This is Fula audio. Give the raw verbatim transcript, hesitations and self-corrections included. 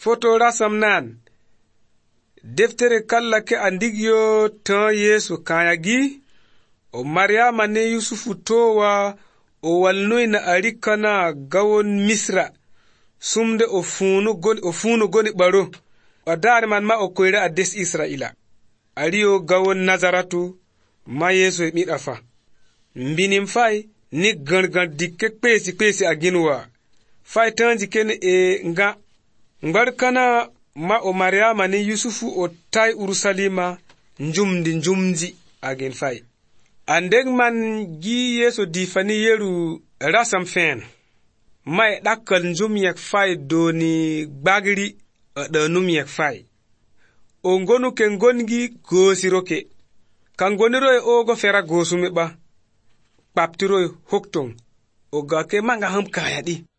foto rasam nan deftere kalla ke andigyo tan Yesu kayagi o Maryama ne Yusufu towa o walnoy na arikana gawon Misra sumde o funu goni o funu goni baro o dare man ma o koyre a des Israila ariyo gawon Nazaratu ma Yesu e ɓiɗa mbinim fay ni gangan dikke kpesi kpesi aginwa fay tanji kene e nga ngarkana ma o Maryama ni Yusufu o tay Urusalima njumdi njumji agin fay andeg man gi Yesu difani yeru rasam fen may dakkal njum yak fay doni gbagri da num yak fay o ngonu ke ngongi gosiroke kan goniro e ogo fera gosume ba paptiro hoktong o ga ke manga ham kaya di